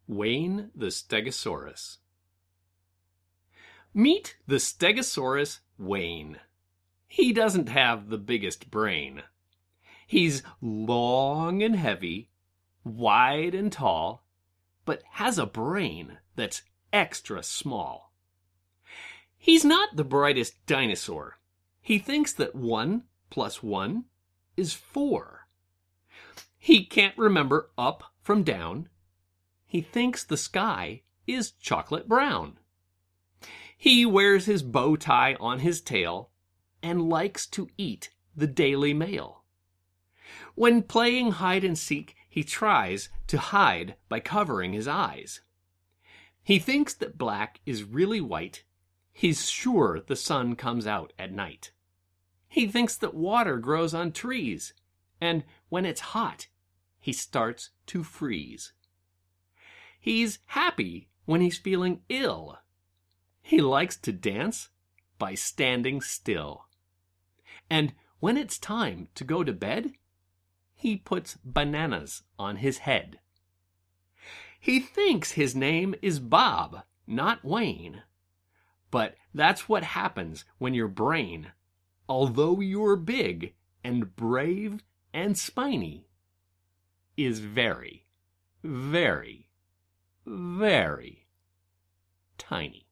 Wayne the Stegosaurus. Meet the Stegosaurus Wayne. He doesn't have the biggest brain. He's long and heavy, wide and tall, but has a brain that's extra small. He's not the brightest dinosaur. He thinks that 1 + 1 is 4. He can't remember up from down. He thinks the sky is chocolate brown. He wears his bow tie on his tail and likes to eat the Daily Mail. When playing hide and seek, he tries to hide by covering his eyes. He thinks that black is really white. He's sure the sun comes out at night. He thinks that water grows on trees, and when it's hot, he starts to freeze. He's happy when he's feeling ill. He likes to dance by standing still. And when it's time to go to bed, he puts bananas on his head. He thinks his name is Bob, not Wayne. But that's what happens when your brain, although you're big and brave and spiny, is very, very, very tiny.